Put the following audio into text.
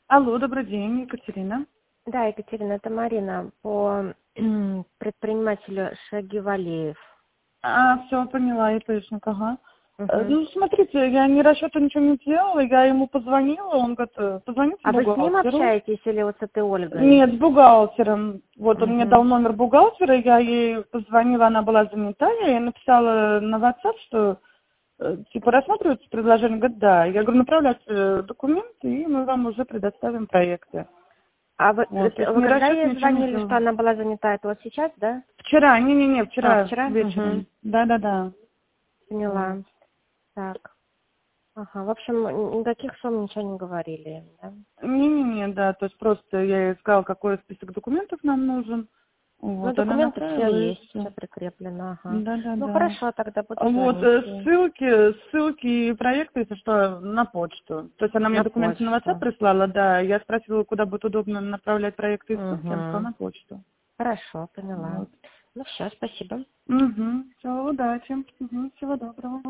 Алло, добрый день, Екатерина. Да, Екатерина, это Марина по предпринимателю Шагивалеев. Все, поняла, я точно, ага. Мгм. Ну, смотрите, я ни расчета ничего не делала, я ему позвонила, он говорит, позвоните А вы с ним бухгалтеру. общаетесь или вот с этой Ольгой? Нет, с бухгалтером. Вот он мне дал Мгм. номер бухгалтера, я ей позвонила, она была занята, я ей написала на WhatsApp, что типа рассматривается предложение, говорит, да. Я говорю, направляйте документы, и мы вам уже предоставим проекты. А вы, Вот, то есть вы ни когда расчет, ей ничего не звонили, что делала. она была занята, это вот сейчас, да? Вчера, не-не-не, вчера Вчера? Угу. вечером. Да-да-да. Вот. Поняла. Так. Ага. В общем, никаких сумм ничего не говорили, да? Не-не-не, да, то есть просто я ей сказала, какой список документов нам нужен. Ну, Вот, она документы все направила и есть, все все. прикреплено, ага. Ну, Да-да-да. хорошо, тогда буду Вот, звонить ей ссылки и проекты, если что, на почту. То есть она мне на документы на WhatsApp почту. прислала, да, я спросила, куда будет удобно направлять проекты и ссылки, она сказала Угу. на почту. Хорошо, поняла. Вот. Ну, все, спасибо. Угу. Все, удачи. Угу. Всего доброго.